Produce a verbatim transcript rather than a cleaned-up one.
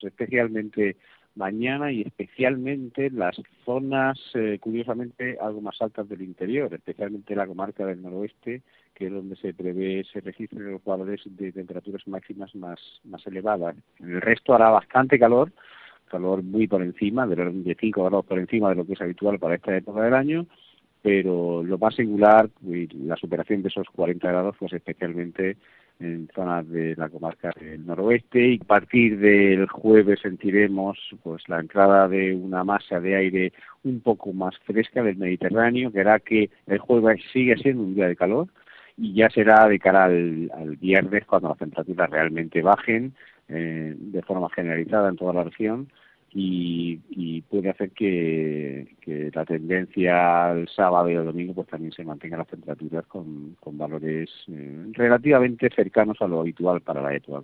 especialmente mañana y especialmente las zonas, eh, curiosamente, algo más altas del interior, especialmente la comarca del noroeste, que es donde se prevé ese registro de los valores de temperaturas máximas más, más elevadas. En el resto hará bastante calor, calor muy por encima, de cinco grados por encima de lo que es habitual para esta época del año, pero lo más singular, la superación de esos cuarenta grados, pues especialmente en zonas de la comarca del noroeste, y a partir del jueves sentiremos pues la entrada de una masa de aire un poco más fresca del Mediterráneo, que hará que el jueves siga siendo un día de calor, y ya será de cara al, al viernes cuando las temperaturas realmente bajen eh, de forma generalizada en toda la región, y, y puede hacer que, que la tendencia al sábado y al domingo pues también se mantengan las temperaturas con, con valores eh, relativamente cercanos a lo habitual para la época.